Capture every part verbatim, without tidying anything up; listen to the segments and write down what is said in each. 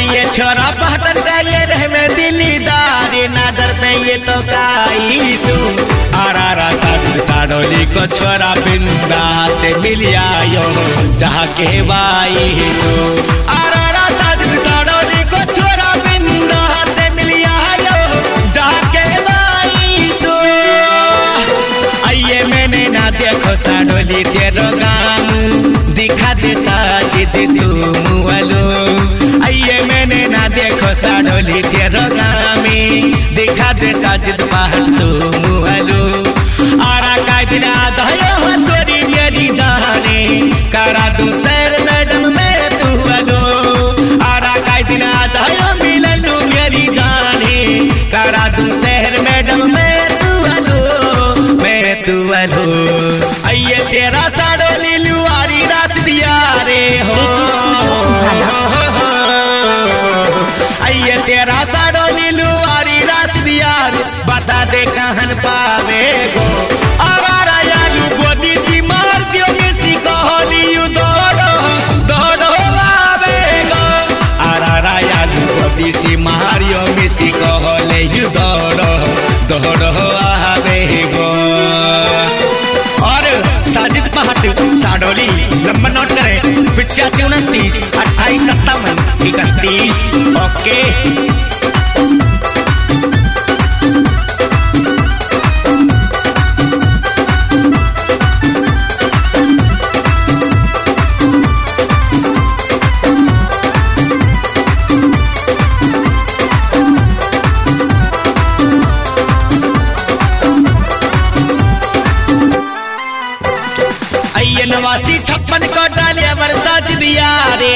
ये छोरा पहटन का ये रह में दिलीदार नजर पे ये तो गाईसु आरा साधु साडोली को छोरा बिंदा से मिलिया यो जहाँ के बाईसु आरा साधु साडोली को छोरा बिंदा से मिलिया यो जहाँ के बाईसु आइए मैंने ना देखो साडोली तेरो गाम दिखा दे साजिद तुम वालो आइए मैंने ना देखो साडोली तेरो गामी दिखा दे साजिद पहाड़ तुम वालो आरा का दिन आधायो हसोरी मेरी जाने करा दू सैर मैडम मैं तू वालो आरा का दिन आधायो मिलन मेरी जाने करा दू शहर मैडम मैं तू वालो मैं तू वालो आइए तेरा साडोली लुआरी रास दिया रे हो आइए तेरा साडोली लुआरी रास दिया रे बता दे कहन पावे गो आरा यालू गोदी सी मार दियो मिसी कहली यू दौड़ो दौड़ो आवे गो आरा यालू गोदी सी मारियो मिसी कहले यू दौड़ो दौड़ो आवे गो साजिद पहाड़ साडोली नंबर नोट करें पिचासी उनतीस अट्ठाईस सत्तावन इकतीस ओके नवासी छप्पन को डाले वर्षा दिया रे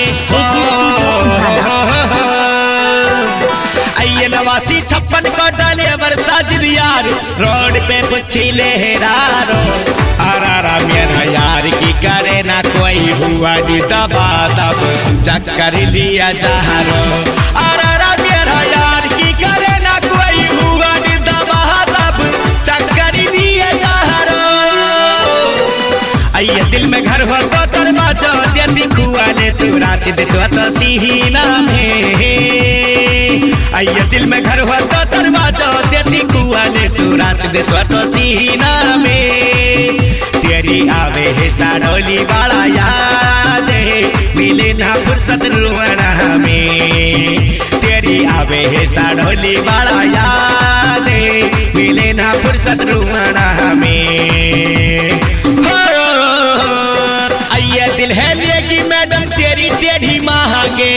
आइए नवासी छप्पन को डाले वर्षा दिया रे रोड पे पूछी लहरारो आरा मेरा यार की करे ना कोई हुआ दी दबा दब चक्कर लिया जहारो आरा मेरा यार की करे ना कोई हुआ दी दबा दब चक्कर लिया जहारो आइए दिल में घर हो तो दरवाजा देती खुआ ले तू राशिद स्वत सीना में आइए दिल में घर हो तो दरवाजा देती खुआ ले तू राशिद स्वत सीना में तेरी आवे है साडोली वाला याद मिले ना फुर्सत रुवना में तेरी आवे है साडोली वाला याद मिले ना फुर्सत रुवना में दिल है लेगी मैडम तेरी टेढ़ी मांगे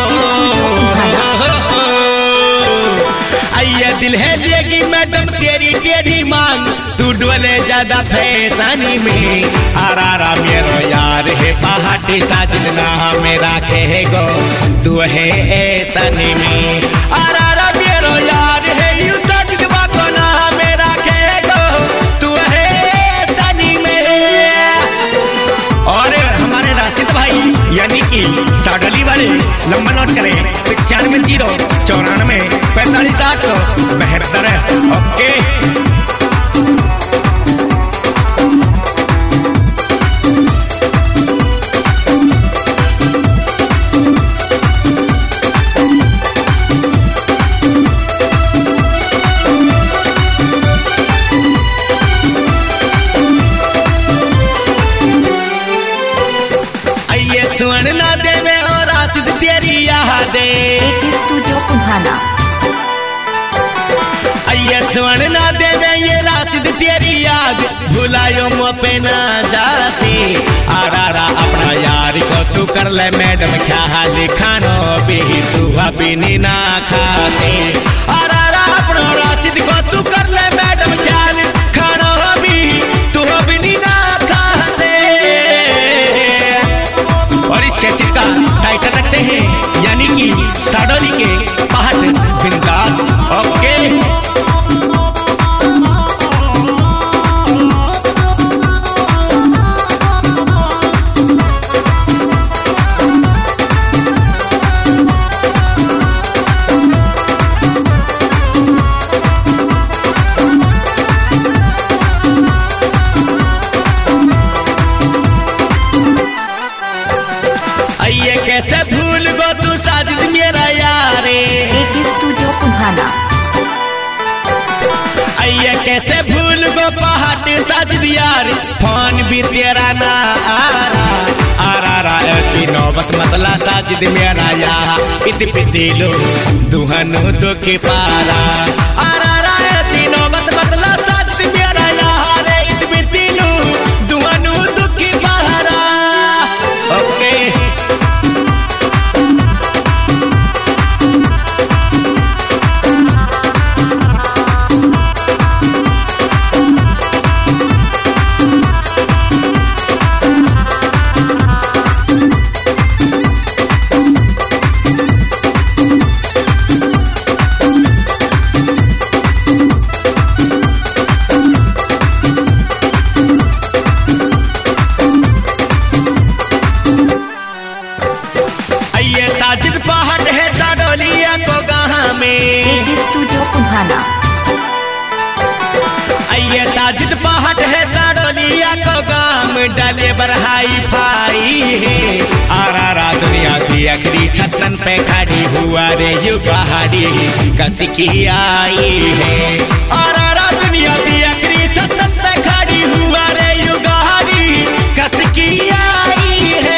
आइए दिल है लेगी मैडम तेरी टेढ़ी मांग तू डोले ज्यादा फैसानी में आरा मेरो यार है पहाड़ी साजिद ना मेरा कहे गो तू है ऐसानी में आरा मेरो यार है यू साजिद बाको ना मेरा कहे गो तू है ऐसानी में और राशिद भाई यानी कि साडोली वाले नंबर नोट करें पचानवे जीरो चौरानवे पैंतालीस आठ सौ बहत्तर ओके सुन ना देवे और राशिद तेरी यादे स्टूडियो कुम्हाना आइए सुन ना देवे ये राशिद तेरी याद भुलायो मुँह पे ना जासी आरा अपना यार को तू कर ले मैडम क्या हाल खानो भी तू अभी नी ना खासी आरा अपना राशिद को तू कर ले मैडम क्या खानो भी तू अभी नी ना खासे और इस कैसेट का टाइटल रखते हैं यानी कि साडोली के पहाड़ बिंदास ओके कुम्हाना। आइए कैसे भूल गो पहाड़ साज दिया रे फोन भी तेरा ना आरा आरा रा ऐसी नौबत मतला साजिद मेरा या इत पितिलो दुहनु दुख पारा आरा रा ऐसी नौबत मतला साजिद मेरा या रे इत पितिलो दुहनु दुख पारा। ओके साजिद पहाड़ है साडोलिया को गाहा में स्टूडियो कुम्हाना। आइए साजिद पहाड़ है साडोलिया को गाम डाले बरहाई फाई है आरा रा दुनिया की अखरी छतन पे खड़ी हुआ रे यू पहाड़ी कस की आई है आरा रा दुनिया की अखरी छतन पे खड़ी हुआ रे यू पहाड़ी कस की आई है।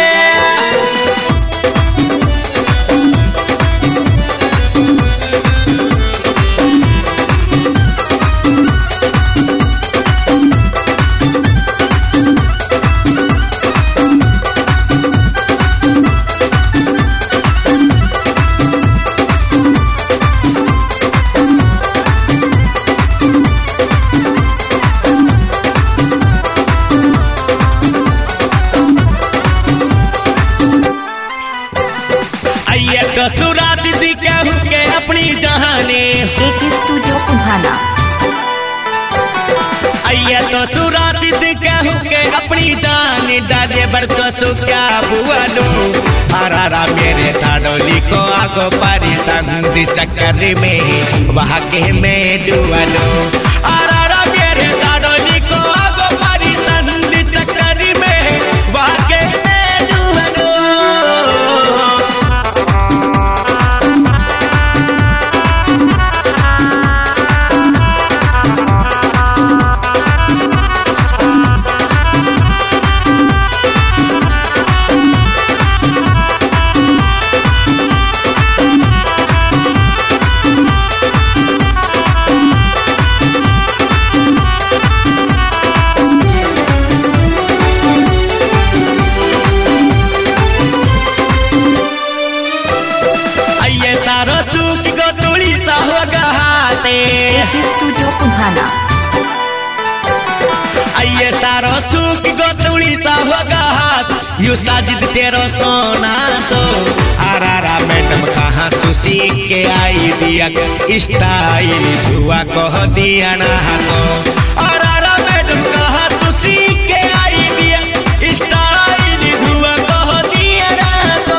सुरा दीदी कहूँ के अपनी जहाने स्टूडियो कुम्हाना। आइए तो सुरा दीदी कहूँ के अपनी जान डाले बर तो सु क्या बुआ लो आरा रा मेरे साडोली को आगो पारी संधि चक्कर में वहाँ के में डुआ लो आरा रा मेरे साडोली को आगो पारी संधि चक्कर में वहाँ के में डुआ लो। स्टूडियो कुम्हाना। आइए सारो सुख गोतुली सा होगा हाथ यू साजिद तेरो सोना सो आरा रा मैडम कहाँ सुसी के आई दिया स्टाइल धुआ कह दिया ना को आरा रा मैडम कहाँ सुसी के आई दिया स्टाइल धुआ कह दिया ना को।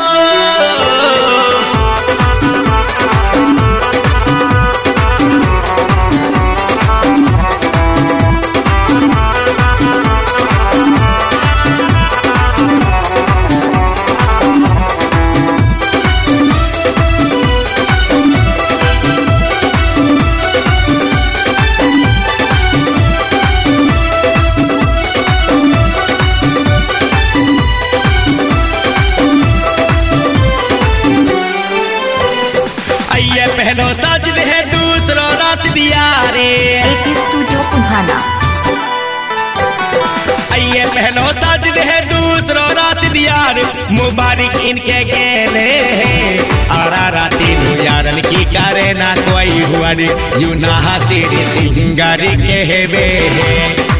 पहलो साजिद है दूसरो रास दिया रे स्टूडियो कुम्हाना। आइए पहलो साजिद है दूसरो रास दिया रे मुबारक इनके गेले आरा रा तीनों यारन की करे ना कोई हुआ रे यू ना हसीरी सिंगारी के बे